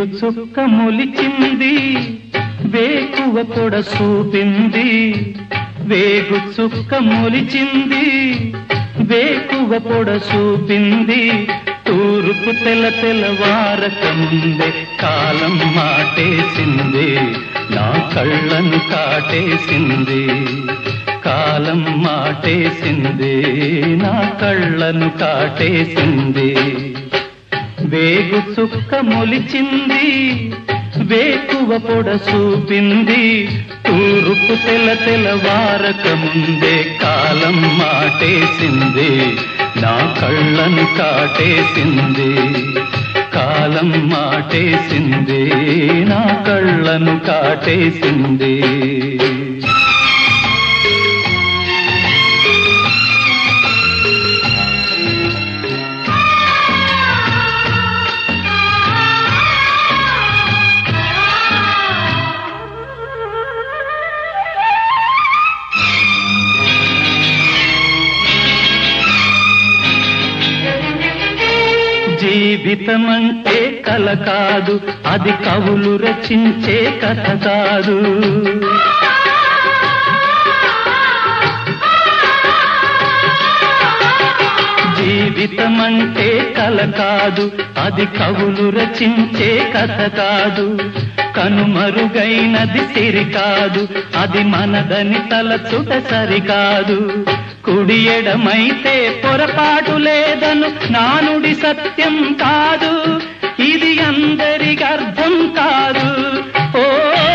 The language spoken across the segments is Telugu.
వేగు చుక్క మొలిచింది, వేకువ పొడ చూపింది. వేగు చుక్క మొలిచింది, వేకువ పొడ చూపింది. తూర్పు తెల్లవారక ముందే కాలం మాటేసింది, నా కళ్ళను కాటేసింది. కాలం మాటేసింది, నా కళ్ళను కాటేసింది. వేగు చుక్క మొలిచింది, వేకువ పొడ చూపింది. తూర్పు తెల్లవారక ముందే కాలం మాటేసింది, నా కళ్ళను కాటేసింది. కాలం మాటేసింది, నా కళ్ళను కాటేసింది. జీవితమంటే కల కాదు, అది కవులు రచించే కథ కాదు. జీవితమంటే కల కాదు, అది కవులు రచించే కథ కాదు. కనుమరుగైనది సిరి కాదు, అది మనదని తలచుట సరికాదు. కుడి ఎడమైతే పొరపాటు లేదను నానుడి సత్యం కాదు, ఇది అందరికి అర్థం కాదు. ఓ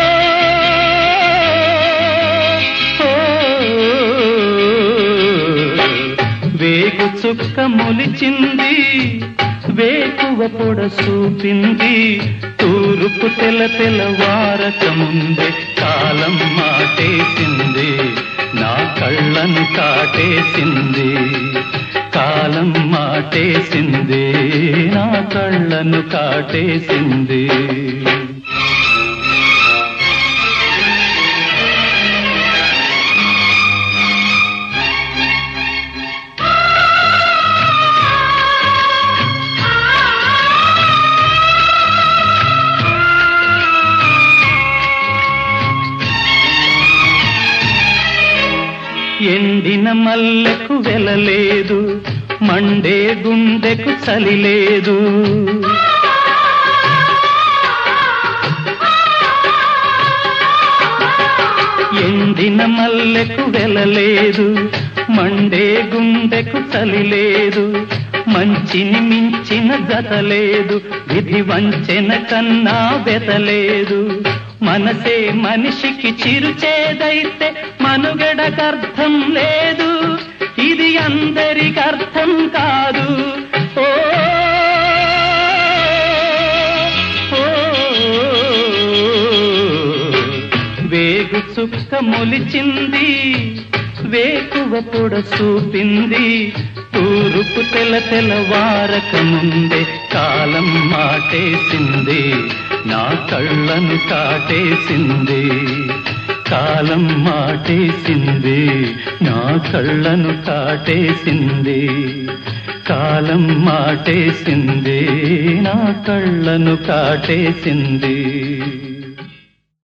వేగు చుక్క మొలిచింది, వేకువ పొడ చూపింది. తూర్పు తెల్లవారక ముందే కాలం మాటేసింది, నా కళ్ళను కాటేసింది. కాలం మాటేసింది, నా కళ్ళను కాటేసింది. ఎండిన మల్లెకు వెలలేదు, మండే గుండెకు చలి లేదు. ఎండిన మల్లెకు వెలలేదు, మండే గుండెకు చలి లేదు. మంచిని మించిన జత లేదు, విధి వంచెన కన్నా వెతలేదు. మనసే మనిషికి చిరుచేదైతే మనుగడకర్థం లేదు, ఇది అందరికి అర్థం కాదు. ఓ వేగు చుక్క మొలిచింది, వేకువ పొడ చూపింది. తూర్పు తెల్లవారక ముందే కాలం మాటేసింది, నా కళ్ళను కాటేసింది. కాలం మాటేసింది, నా కళ్ళను కాటేసింది. కాలం మాటేసింది, నా కళ్ళను కాటేసింది.